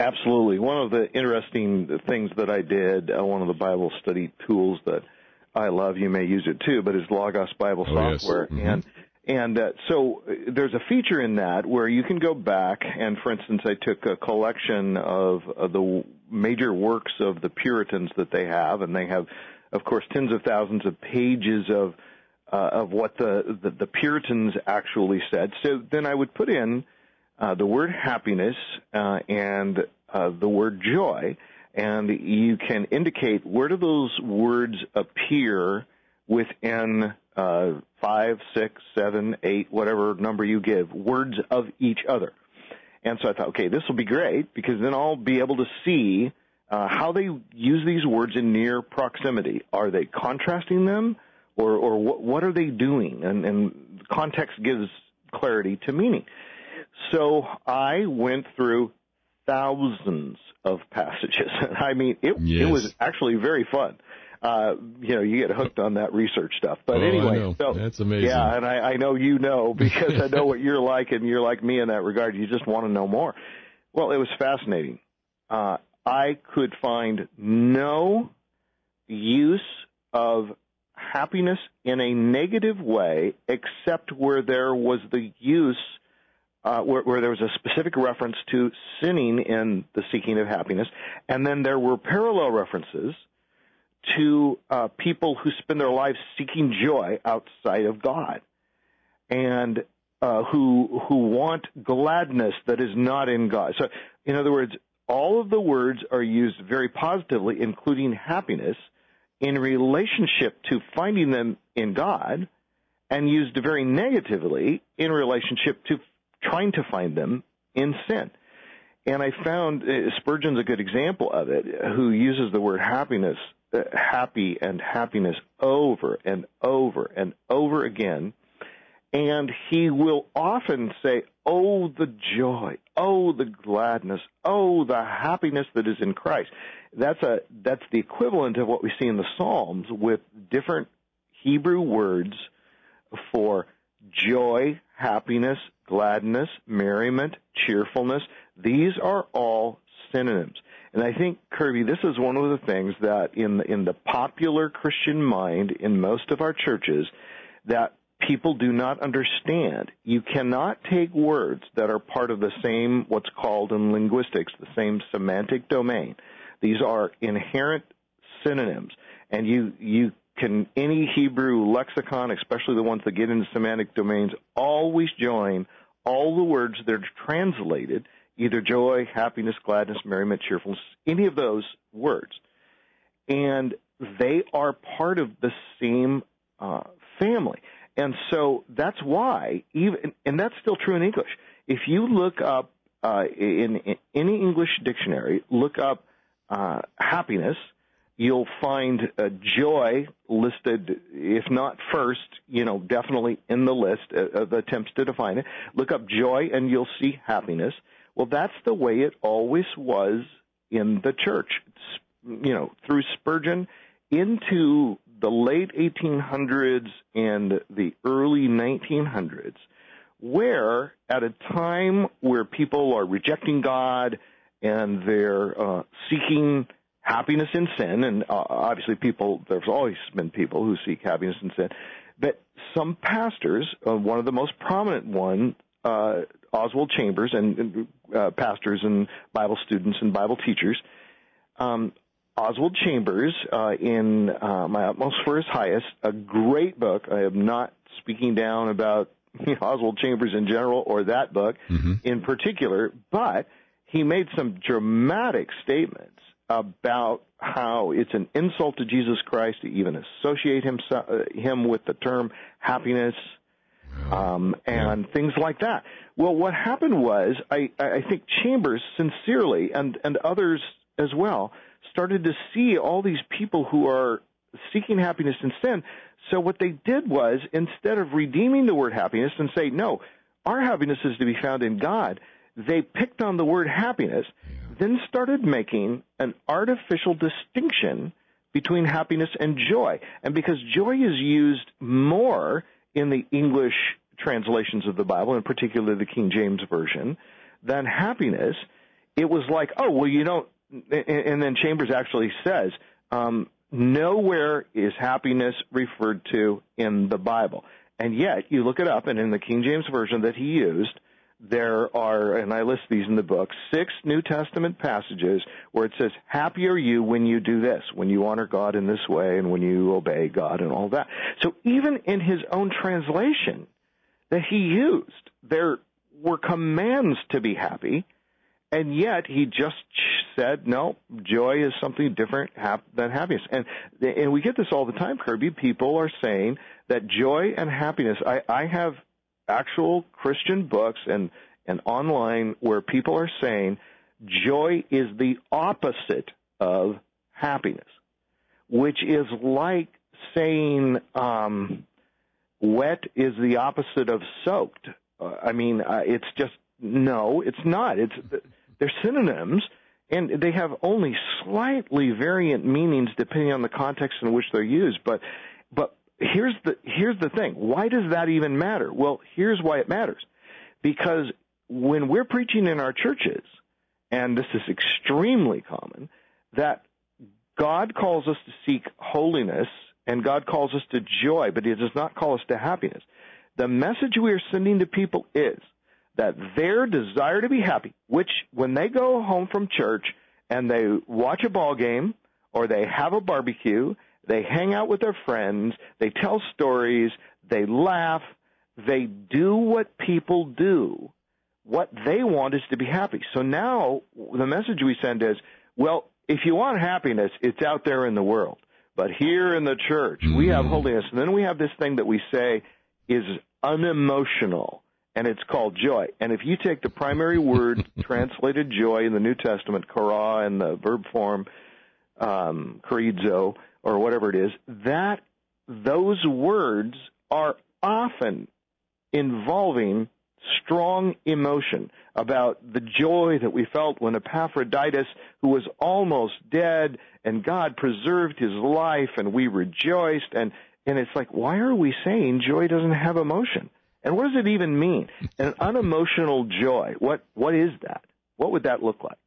Absolutely. One of the interesting things that I did, one of the Bible study tools that I love, you may use it too, but is Logos Bible software. Yes. And so there's a feature in that where you can go back, and for instance, I took a collection of the major works of the Puritans that they have, and they have, of course, tens of thousands of pages of what the Puritans actually said. So then I would put in the word happiness and the word joy, and you can indicate where do those words appear within 5, 6, 7, 8, whatever number you give, words of each other. And so I thought, okay, this will be great because then I'll be able to see how they use these words in near proximity. Are they contrasting them, or what are they doing? And context gives clarity to meaning. So I went through thousands of passages. I mean, it was actually very fun. You get hooked on that research stuff. But anyway, so that's amazing. Yeah, and I know you know because I know what you're like, and you're like me in that regard. You just want to know more. Well, it was fascinating. I could find no use of happiness in a negative way except where there was the use, where there was a specific reference to sinning in the seeking of happiness, and then there were parallel references to people who spend their lives seeking joy outside of God, and who want gladness that is not in God. So, in other words, all of the words are used very positively, including happiness, in relationship to finding them in God, and used very negatively in relationship to trying to find them in sin. And I found Spurgeon's a good example of it, who uses the word happiness, happy and happiness over and over and over again. And he will often say, oh, the joy, oh, the gladness, oh, the happiness that is in Christ. That's the equivalent of what we see in the Psalms with different Hebrew words for joy, happiness, gladness, merriment, cheerfulness. These are all synonyms. And I think, Kirby, this is one of the things that in the popular Christian mind in most of our churches that people do not understand. You cannot take words that are part of the same, what's called in linguistics, the same semantic domain. These are inherent synonyms. And you can, any Hebrew lexicon, especially the ones that get into semantic domains, always join all the words that are translated, either joy, happiness, gladness, merriment, cheerfulness, any of those words. And they are part of the same family. And so that's why, and that's still true in English. If you look up in any English dictionary, look up happiness, you'll find joy listed, if not first, definitely in the list of attempts to define it. Look up joy and you'll see happiness. Well, that's the way it always was in the church, through Spurgeon into the late 1800s and the early 1900s, where at a time where people are rejecting God and they're seeking happiness in sin, and obviously there's always been people who seek happiness in sin, but some pastors, one of the most prominent one, Oswald Chambers, and pastors and Bible students and Bible teachers, Oswald Chambers, in My Utmost for His Highest, a great book. I am not speaking down about Oswald Chambers in general or that book in particular, but he made some dramatic statements about how it's an insult to Jesus Christ to even associate him with the term happiness and things like that. Well, what happened was, I think Chambers sincerely, and others as well, started to see all these people who are seeking happiness in sin. So what they did was, instead of redeeming the word happiness and say, no, our happiness is to be found in God, they picked on the word happiness, then started making an artificial distinction between happiness and joy. And because joy is used more in the English translations of the Bible, in particular the King James Version, than happiness, it was like, oh, well, you don't, and then Chambers actually says, nowhere is happiness referred to in the Bible. And yet, you look it up, and in the King James Version that he used, there are, and I list these in the book, 6 New Testament passages where it says, happy are you when you do this, when you honor God in this way, and when you obey God and all that. So even in his own translation that he used, there were commands to be happy, and yet he just said, no, joy is something different than happiness. And we get this all the time, Kirby. People are saying that joy and happiness, I have actual Christian books and online where people are saying joy is the opposite of happiness, which is like saying wet is the opposite of soaked. It's just, no, it's not. They're synonyms, and they have only slightly variant meanings depending on the context in which they're used. But here's the thing. Why does that even matter? Well, here's why it matters. Because when we're preaching in our churches, and this is extremely common, that God calls us to seek holiness, and God calls us to joy, but he does not call us to happiness. The message we are sending to people is that their desire to be happy, which when they go home from church and they watch a ball game or they have a barbecue, they hang out with their friends, they tell stories, they laugh, they do what people do. What they want is to be happy. So now the message we send is, well, if you want happiness, it's out there in the world. But here in the church, we have holiness. And then we have this thing that we say is unemotional, and it's called joy. And if you take the primary word translated joy in the New Testament, chara, and the verb form, chorizo, or whatever it is, those words are often involving strong emotion about the joy that we felt when Epaphroditus, who was almost dead, and God preserved his life, and we rejoiced. And it's like, why are we saying joy doesn't have emotion? And what does it even mean? An unemotional joy, what is that? What would that look like?